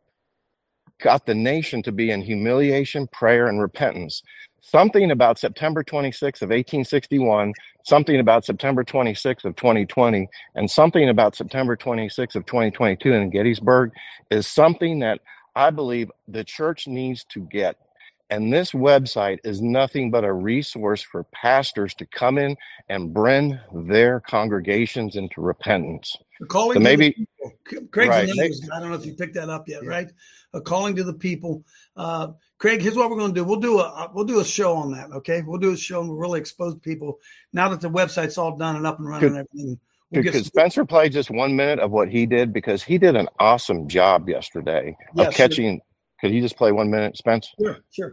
got the nation to be in humiliation, prayer, and repentance. Something about September twenty-sixth of eighteen sixty-one, something about September twenty-sixth of twenty twenty, and something about September twenty-sixth of twenty twenty-two in Gettysburg is something that I believe the church needs to get. And this website is nothing but a resource for pastors to come in and bring their congregations into repentance. A calling So to maybe- the people. Craig's right, a may- numbers guy. I don't know if you picked that up yet, right? A calling to the people. Uh, Craig, here's what we're going to do. We'll do a we'll do a show on that. Okay, we'll do a show and we'll really expose people now that the website's all done and up and running Could- and everything. We'll Could, get could Spencer play just one minute of what he did? Because he did an awesome job yesterday Yeah, of sure. catching. Could you just play one minute, Spence? Sure, sure.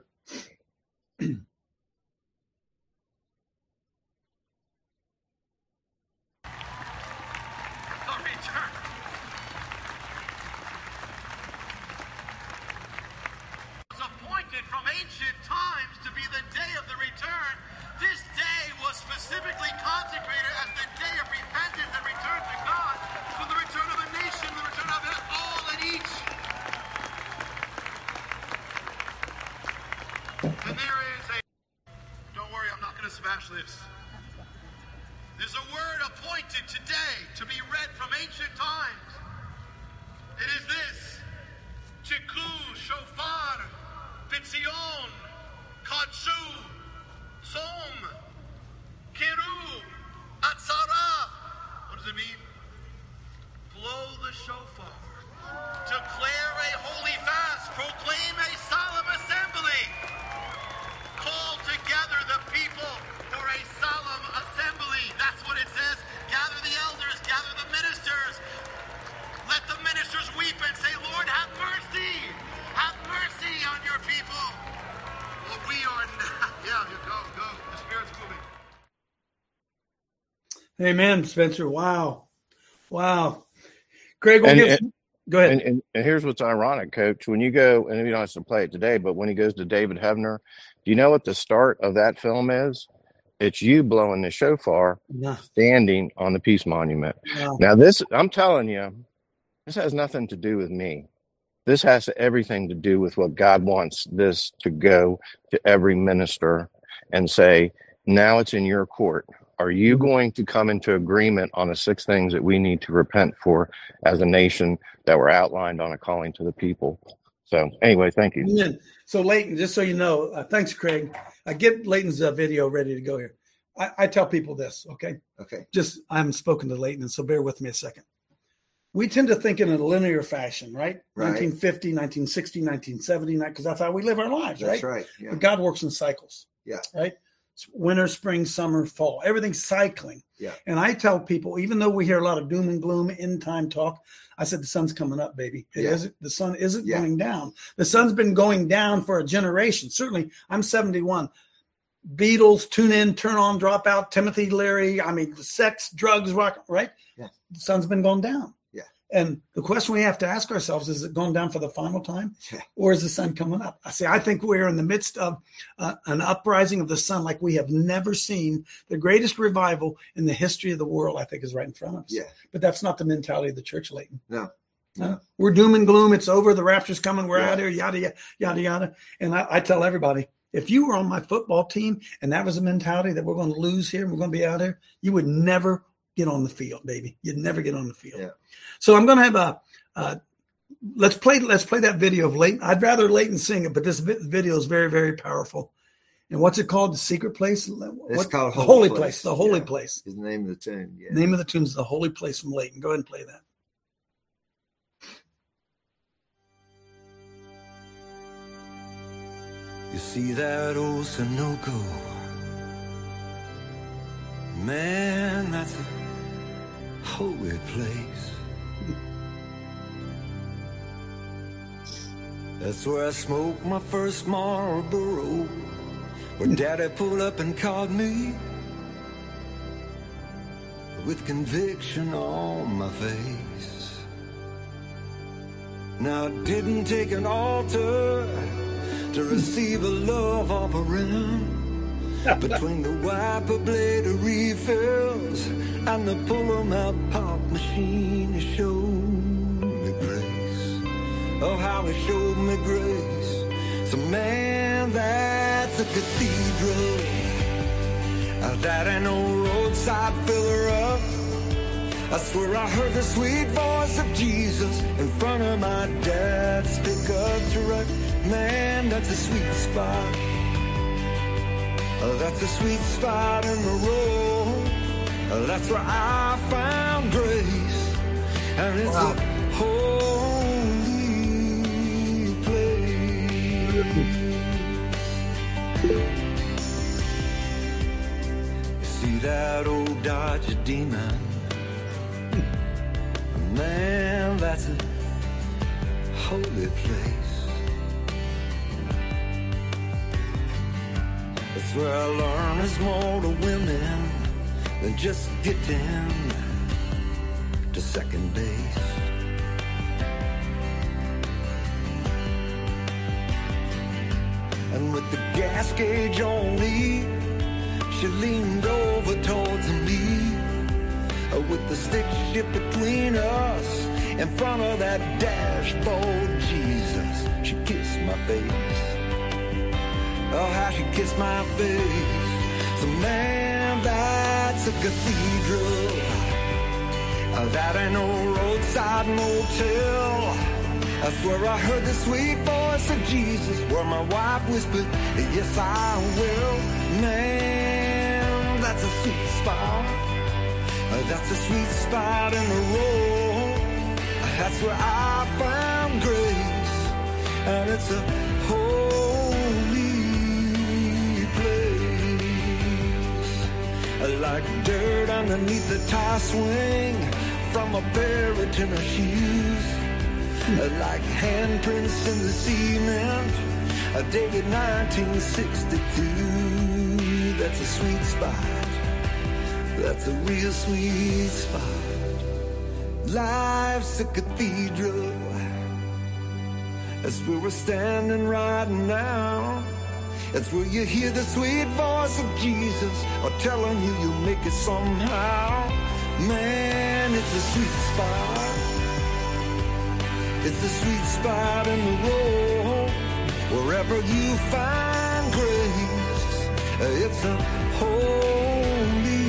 Was appointed from ancient times to be the day of the return. This day was specifically consecrated as the day of repentance and return to God, for the return of a nation, the return of all and each. And there is a this. There's a word appointed today to be read from ancient times. It is this. Chiku, Shofar, Bitzion, Kadshu, Som, Kiru, Atzara. What does it mean? Blow the shofar. Declare a holy fast. Proclaim a solemn assembly. Call together the people for a solemn assembly. That's what it says. Gather the elders, gather the ministers. Let the ministers weep and say, Lord, have mercy. Have mercy on your people. Well, we are not. Yeah, go, go. The Spirit's moving. Amen, Spencer. Wow. Wow. Greg, we'll And, give, and, go ahead. and, and, and here's what's ironic, Coach. When you go, and you don't have to play it today, but when he goes to David Hebner, do you know what the start of that film is? It's you blowing the shofar, Yeah. standing on the Peace Monument. Wow. Now, this, I'm telling you, this has nothing to do with me. This has everything to do with what God wants this to go to every minister and say, now it's in your court. Are you going to come into agreement on the six things that we need to repent for as a nation that were outlined on a calling to the people? So anyway, thank you. Amen. So Leighton, just so you know, uh, thanks, Craig. I get Leighton's uh, video ready to go here. I, I tell people this, okay? Okay. Just I haven't spoken to Leighton, so bear with me a second. We tend to think in a linear fashion, right? Right. nineteen fifty, nineteen sixty, nineteen seventy, because that's how we live our lives, That's right? right. Yeah. But God works in cycles. Yeah. Right? Winter, spring, summer, fall. Everything's cycling. Yeah. And I tell people, even though we hear a lot of doom and gloom, end time talk, I said the sun's coming up, baby. It Yeah. isn't, the sun isn't Yeah. going down. The sun's been going down for a generation. Certainly, I'm seventy-one. Beatles, tune in, turn on, drop out, Timothy Leary. I mean, sex, drugs, rock, right? Yeah. The sun's been going down. Yeah. And the question we have to ask ourselves, is it going down for the final time? Yeah. Or is the sun coming up? I say, I think we're in the midst of uh, an uprising of the sun like we have never seen. The greatest revival in the history of the world, I think, is right in front of us. Yeah. But that's not the mentality of the church, Leighton. No. No. We're doom and gloom. It's over. The rapture's coming. We're Yeah. out of here, yada, yada, yada, yada. And I, I tell everybody, if you were on my football team and that was a mentality that we're going to lose here and we're going to be out here, you would never get on the field, baby. You'd never get on the field. Yeah. So I'm going to have a uh, let's play let's play that video of Leighton. I'd rather Leighton sing it, but this vi- video is very, very powerful. And what's it called? The secret place? It's What? called the holy place. Place. The holy Yeah. place. Is the name of the tune. Yeah. Name of the tune is The Holy Place from Leighton. Go ahead and play that. You see that old Sunoco? Man, that's a holy place. That's where I smoked my first Marlboro, where Daddy pulled up and called me with conviction on my face. Now it didn't take an altar to receive a love offering between the wiper blade of refills and the pull 'em out pop machine. He showed me grace. Oh, how he showed me grace. So man, that's a cathedral. Uh, that ain't no roadside filler up. I swear I heard the sweet voice of Jesus in front of my dad's pickup truck. Man, that's a sweet spot. Uh, that's a sweet spot in the road. Uh, that's where I found grace. And it's Wow. a holy place. You see that old Dodge Demon? Man, that's a holy place. That's where I learn there's more to women than just getting to second base. And with the gas gauge on E, she leaned over towards me. With the stick shift between us, in front of that dashboard, Jesus, she kissed my face. Oh, how she kissed my face. So Man, that's a cathedral. That ain't no roadside motel. That's where I heard the sweet voice of Jesus, where my wife whispered, yes, I will. Man, that's a sweet spot. That's a sweet spot in the road. That's where I found grace, and it's a holy place. Like dirt underneath the tie swing from a pair of tennis shoes. Like handprints in the cement, dated nineteen sixty-two. That's a sweet spot. That's a real sweet spot. Life's a cathedral. That's where we're standing right now. That's where you hear the sweet voice of Jesus, or telling you you'll make it somehow. Man, it's a sweet spot. It's a sweet spot in the road. Wherever you find grace, it's a holy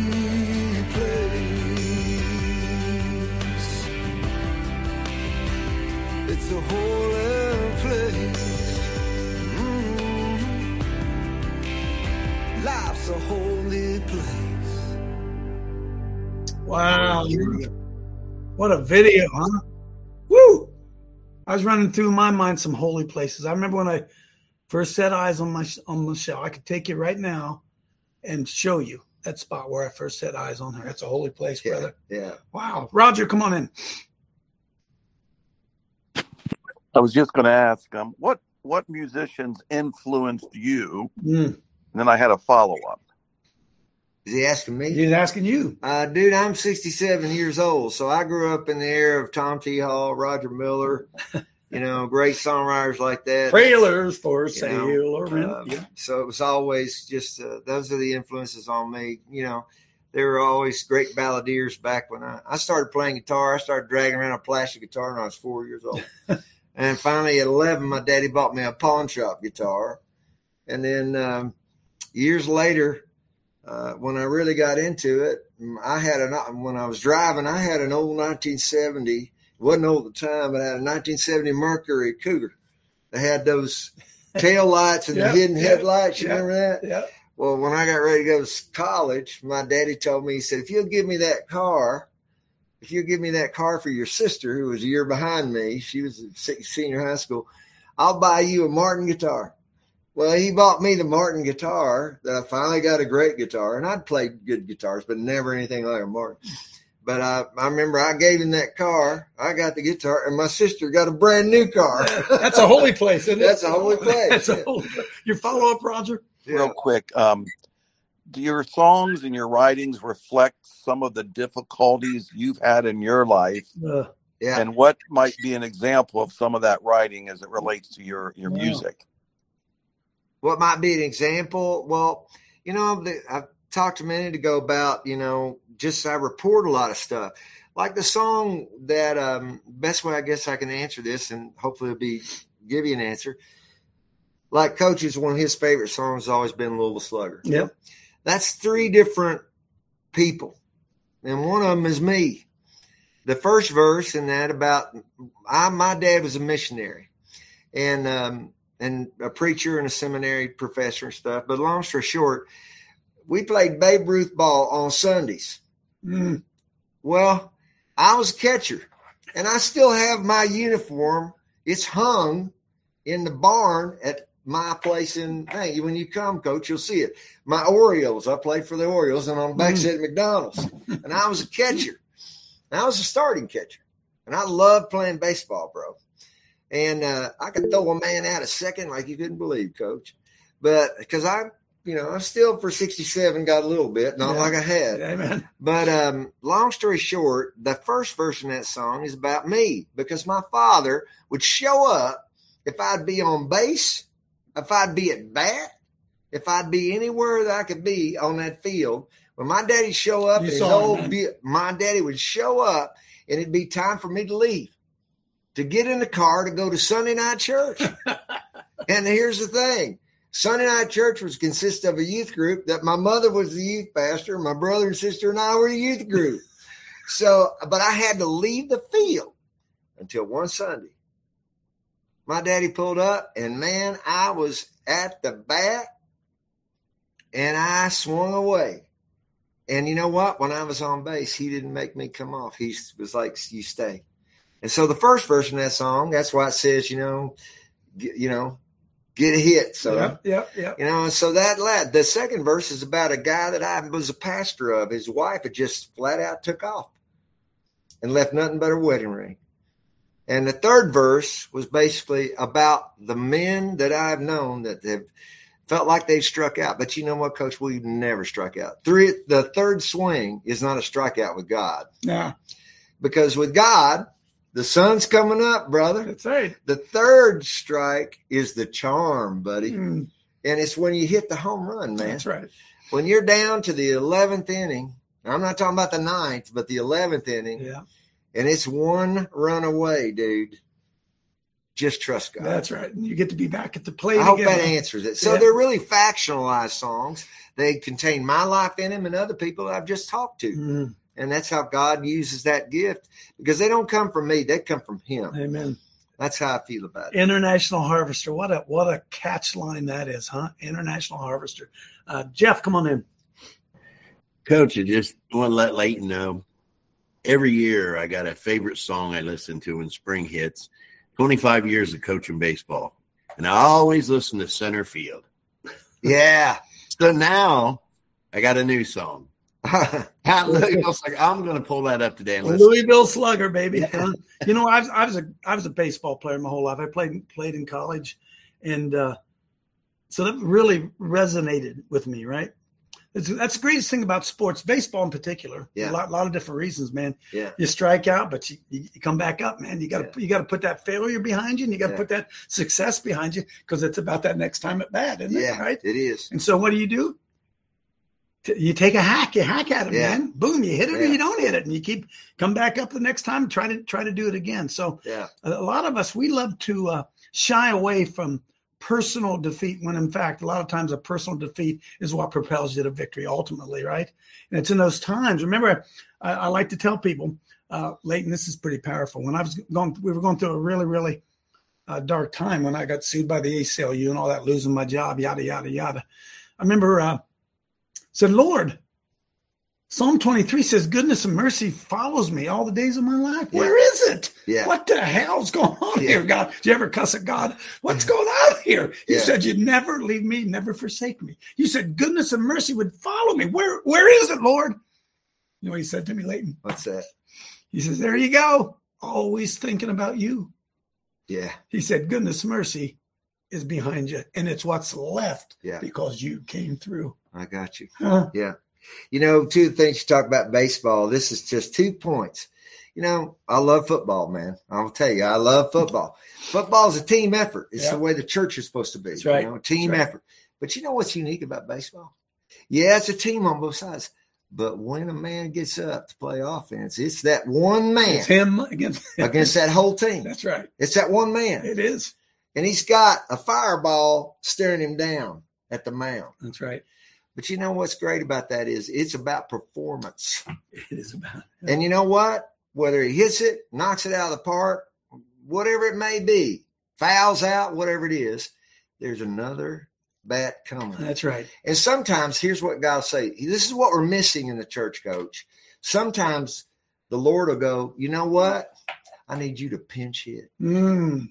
place. It's a holy place. Mm-hmm. Life's a holy place. Wow. What a video, huh? Woo! I was running through my mind some holy places. I remember when I first set eyes on my on Michelle. I could take you right now and show you that spot where I first set eyes on her. That's a holy place, brother. Yeah. yeah. Wow. Roger, come on in. I was just going to ask, um, what what musicians influenced you? Mm. And then I had a follow-up. Is he asking me? He's asking you. Uh, dude, I'm sixty-seven years old, so I grew up in the era of Tom T. Hall, Roger Miller, you know, great songwriters like that. Trailers for You sale. know, or rent. uh, Yeah. So it was always just, uh, those are the influences on me. You know, there were always great balladeers back when I, I started playing guitar. I started dragging around a plastic guitar when I was four years old. And finally at eleven, my daddy bought me a pawn shop guitar. And then um, years later, Uh, when I really got into it, I had an, when I was driving, I had an old nineteen seventy, it wasn't old at the time, but I had a nineteen seventy Mercury Cougar. They had those tail lights and Yep, the hidden yep, headlights. You yep, remember that? Yeah. Well, when I got ready to go to college, my daddy told me, he said, if you'll give me that car, if you'll give me that car for your sister, who was a year behind me, she was in senior high school, I'll buy you a Martin guitar. Well, he bought me the Martin guitar that I finally got a great guitar, and I'd played good guitars, but never anything like a Martin. But I, I remember I gave him that car. I got the guitar, and my sister got a brand new car. That's a holy place, isn't it? That's a holy place. That's a holy place. Your follow up, Roger? Real quick, um, do your songs and your writings reflect some of the difficulties you've had in your life? Uh, yeah. And what might be an example of some of that writing as it relates to your, your Yeah. music? What might be an example? Well, you know, the, I talked a minute ago about, you know, just I report a lot of stuff. Like the song that, um, best way I guess I can answer this, and hopefully it'll be give you an answer. Like Coach's, one of his favorite songs has always been Louisville Slugger. Yep. That's three different people, and one of them is me. The first verse in that about I, my dad was a missionary, and um, and a preacher and a seminary professor and stuff. But long story short, we played Babe Ruth ball on Sundays. Mm. Well, I was a catcher, and I still have my uniform. It's hung in the barn at my place in, hey, when you come, Coach, you'll see it. My Orioles, I played for the Orioles, and on the backside of McDonald's. And I was a catcher. And I was a starting catcher. And I loved playing baseball, bro. And uh, I could throw a man out a second like you couldn't believe, Coach. But because I, you know, I still for sixty-seven got a little bit, not Yeah. like I had. Amen. But um, long story short, the first verse in that song is about me because my father would show up if I'd be on base, if I'd be at bat, if I'd be anywhere that I could be on that field. When my daddy show up, You and his saw him, old man. be- my daddy would show up, and it'd be time for me to leave, to get in the car to go to Sunday night church. And here's the thing. Sunday night church was consist of a youth group that my mother was the youth pastor. My brother and sister and I were the youth group. So, but I had to leave the field until one Sunday. My daddy pulled up, and man, I was at the bat, and I swung away. And you know what? When I was on base, he didn't make me come off. He was like, you stay. And so the first verse in that song, that's why it says, you know, get, you know, get a hit. So, yeah, yeah, yeah. You know, and so that lad, the second verse is about a guy that I was a pastor of. His wife had just flat out took off and left nothing but her wedding ring. And the third verse was basically about the men that I've known that have felt like they've struck out. But you know what, Coach? We've never struck out. Three, the third swing is not a strikeout with God. Yeah. Because with God, the sun's coming up, brother. That's right. The third strike is the charm, buddy. Mm. And it's when you hit the home run, man. That's right. When you're down to the eleventh inning, I'm not talking about the ninth, but the eleventh inning. Yeah. And it's one run away, dude. Just trust God. That's right. And you get to be back at the plate I hope again. that answers it. So Yeah. they're really factionalized songs. They contain my life in them and other people I've just talked to. Mm. And that's how God uses that gift, because they don't come from me. They come from him. Amen. That's how I feel about it. International Harvester. What a what a catch line that is, huh? International Harvester. Uh, Jeff, come on in. Coach, I just want to let Leighton know, every year I got a favorite song I listen to when spring hits. twenty-five years of coaching baseball. And I always listen to Center Field. Yeah. So now I got a new song. Hallelujah. Like, I'm going to pull that up today and listen. Louisville Slugger, baby. Huh? You know, I was I was a I was a baseball player my whole life. I played played in college, and uh, so that really resonated with me. Right, it's, that's the greatest thing about sports, baseball in particular. Yeah. a lot, lot of different reasons, man. Yeah. You strike out, but you, you come back up, man. You got to you got to put that failure behind you, and you got to Yeah. put that success behind you, because it's about that next time at bat, isn't Yeah, it? Right. it is. And so, what do you do? You take a hack, you hack at it, Yeah. man. Boom, you hit it or Yeah. you don't hit it, and you keep come back up the next time and try to try to do it again. So Yeah. a, a lot of us, we love to uh, shy away from personal defeat, when in fact, a lot of times a personal defeat is what propels you to victory ultimately, right? And it's in those times. Remember, I, I like to tell people, uh, Leighton, this is pretty powerful. When I was going, we were going through a really, really uh, dark time when I got sued by the A C L U and all that, losing my job, yada, yada, yada. I remember uh, said, Lord, Psalm twenty-three says, goodness and mercy follows me all the days of my life. Yeah. Where is it? Yeah. What the hell's going on Yeah. here, God? Did you ever cuss at God? What's going on here? You Yeah. said you'd never leave me, never forsake me. You said goodness and mercy would follow me. Where, where is it, Lord? You know what he said to me, Leighton? What's that? He says, there you go. Always thinking about you. Yeah. He said, goodness, mercy is behind you, and it's what's left Yeah. because you came through. I got you. Huh? Yeah. You know, two things you talk about baseball. This is just two points. You know, I love football, man. I'll tell you, I love football. Football is a team effort. It's Yeah. the way the church is supposed to be. That's right. You know, team That's right. effort. But you know what's unique about baseball? Yeah, it's a team on both sides. But when a man gets up to play offense, it's that one man It's him against against that whole team. That's right. It's that one man. It is. And he's got a fireball staring him down at the mound. That's right. But you know what's great about that is it's about performance. It is about. And you know what? Whether he hits it, knocks it out of the park, whatever it may be, fouls out, whatever it is, there's another bat coming. That's right. And sometimes, here's what God will say. This is what we're missing in the church, Coach. Sometimes the Lord will go, you know what? I need you to pinch hit. Mm,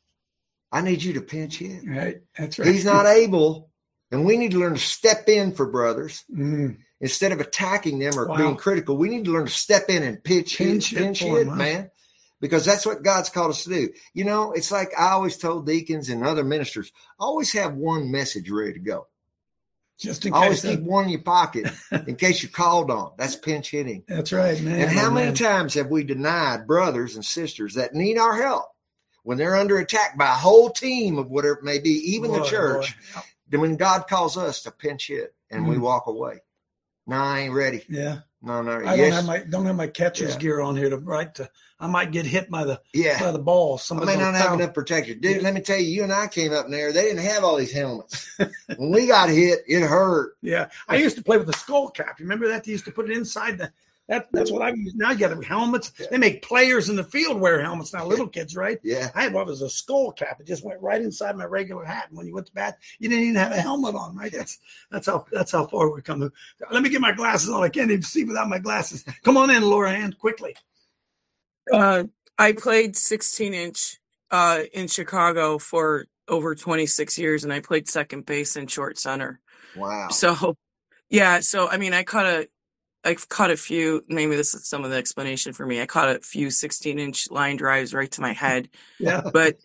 I need you to pinch hit. right. That's right. He's not able. And we need to learn to step in for brothers. Mm, Instead of attacking them or Wow. being critical, we need to learn to step in and pitch Pinch hit, hit pinch for hit, him, huh? man. Because that's what God's called us to do. You know, it's like I always told deacons and other ministers, always have one message ready to go. just in Always case. keep one in your pocket in case you're called on. That's pinch hitting. That's right, man. And how Oh, many man. times have we denied brothers and sisters that need our help when they're under attack by a whole team of whatever it may be, even Boy, the church? boy. Then when God calls us to pinch hit and we Mm. walk away. No, I ain't ready. Yeah. No, no. I yes. don't have my don't have my catcher's Yeah. gear on here to right to. I might get hit by the Yeah. by the ball. I Somebody may not have enough protection. Dude, let me tell you, you and I came up in there. They didn't have all these helmets. When we got hit, it hurt. Yeah, I used to play with the skull cap. You remember that? They used to put it inside the. That that's what I use now. You got helmets. They make players in the field wear helmets now. Little kids, right? Yeah. I had what was a skull cap. It just went right inside my regular hat. And when you went to bat, you didn't even have a helmet on, right? That's that's how that's how far we come. Let me get my glasses on. I can't even see without my glasses. Come on in, Laura Ann, quickly. Uh, I played sixteen inch uh, in Chicago for over twenty-six years, and I played second base and short center. Wow. So, yeah. So, I mean, I caught a, I've caught a few, maybe this is some of the explanation for me. I caught a few sixteen inch line drives right to my head. Yeah. But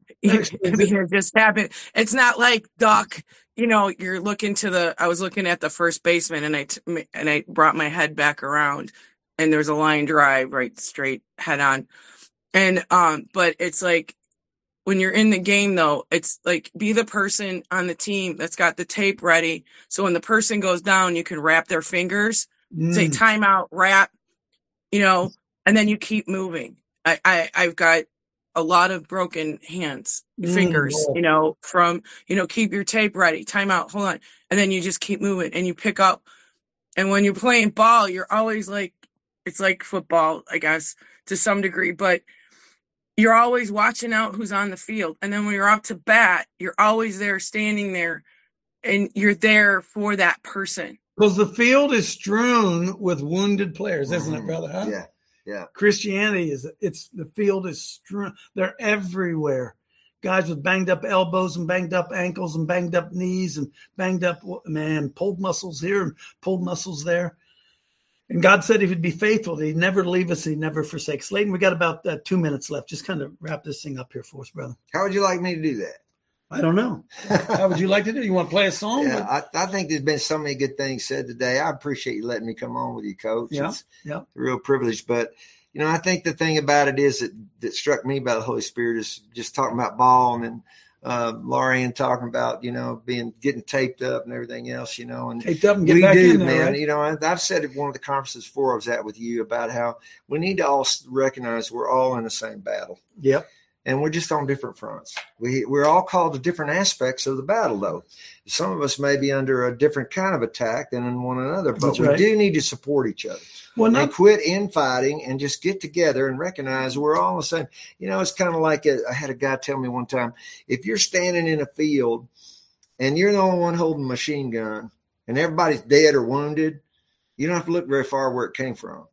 it just happened. It's not like Doc, you know, you're looking to the, I was looking at the first baseman and I, t- and I brought my head back around and there's a line drive right straight head on. And, um, but it's like, when you're in the game though, it's like, be the person on the team that's got the tape ready. So when the person goes down, you can wrap their fingers, Mm. say timeout, wrap, you know, and then you keep moving. I, I, I've got a lot of broken hands, Mm, fingers, yeah. you know, from, you know, keep your tape ready, timeout, hold on. And then you just keep moving and you pick up. And when you're playing ball, you're always like, it's like football, I guess, to some degree, but you're always watching out who's on the field. And then when you're up to bat, you're always there, standing there, and you're there for that person. Because the field is strewn with wounded players, isn't it, brother? Huh? Yeah. Yeah. Christianity is it's the field is strewn. They're everywhere. Guys with banged up elbows and banged up ankles and banged up knees and banged up man pulled muscles here and pulled muscles there. And God said He would be faithful. He'd never leave us. He'd never forsake us. Slayton, we got about uh, two minutes left. Just kind of wrap this thing up here for us, brother. How would you like me to do that? I don't know. How would you like to do? You want to play a song? Yeah, I, I think there's been so many good things said today. I appreciate you letting me come on with you, Coach. Yeah, it's yeah. a real privilege. But, you know, I think the thing about it is that, that struck me about the Holy Spirit is just talking about ball and then uh, Laura Ann talking about, you know, being getting taped up and everything else, you know. And taped up and get we back do, in there, man. right? You know, I, I've said at one of the conferences before I was at with you about how we need to all recognize we're all in the same battle. Yep. And we're just on different fronts. We, we're all called to different aspects of the battle, though. Some of us may be under a different kind of attack than in one another, but That's we right. do need to support each other. Well, not- and quit infighting and just get together and recognize we're all the same. You know, it's kind of like a, I had a guy tell me one time, if you're standing in a field and you're the only one holding a machine gun and everybody's dead or wounded, you don't have to look very far where it came from.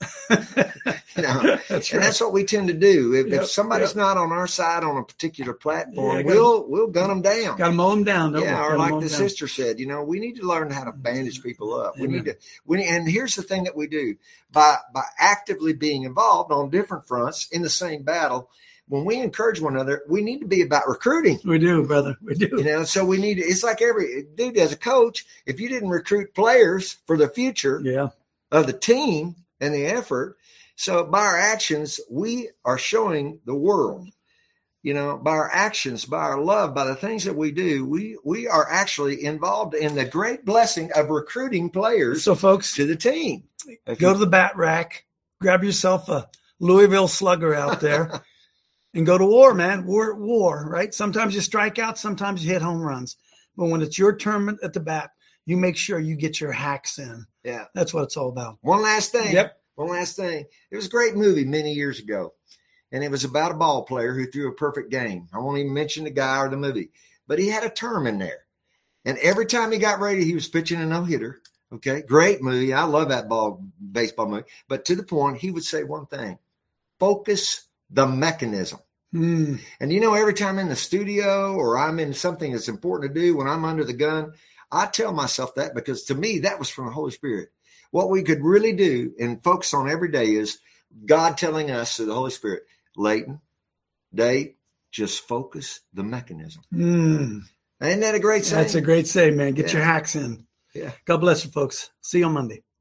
You know, That's and right. that's what we tend to do. If, Yep, if somebody's yep. not on our side on a particular platform, Yeah, gotta- we'll we'll gun them down. Got to mow them down, don't we? Yeah, or Gotta like mow the 'em down. sister said, you know, we need to learn how to bandage people up. We Amen. need to. We and here's the thing that we do by by actively being involved on different fronts in the same battle. When we encourage one another, we need to be about recruiting. We do, brother. We do. You know, so we need. It's like every dude as a coach. If you didn't recruit players for the future, yeah. of the team and the effort. So by our actions, we are showing the world, you know, by our actions, by our love, by the things that we do, we, we are actually involved in the great blessing of recruiting players So, folks, to the team. If go you- to the bat rack, grab yourself a Louisville Slugger out there, and go to war, man. War, war, right? Sometimes you strike out, sometimes you hit home runs. But when it's your turn at the bat, you make sure you get your hacks in. Yeah. That's what it's all about. One last thing. Yep. One last thing. It was a great movie many years ago, and it was about a ball player who threw a perfect game. I won't even mention the guy or the movie, but he had a term in there. And every time he got ready, he was pitching a no-hitter. Okay, great movie. I love that ball baseball movie. But to the point, he would say one thing: focus the mechanism. Mm. And you know, every time in the studio or I'm in something that's important to do when I'm under the gun, I tell myself that because to me, that was from the Holy Spirit. What we could really do and focus on every day is God telling us through the Holy Spirit, Leighton, Dave, just focus the mechanism. Mm. Ain't that a great saying? That's a great say, man. Get Yeah. your hacks in. Yeah. God bless you, folks. See you on Monday.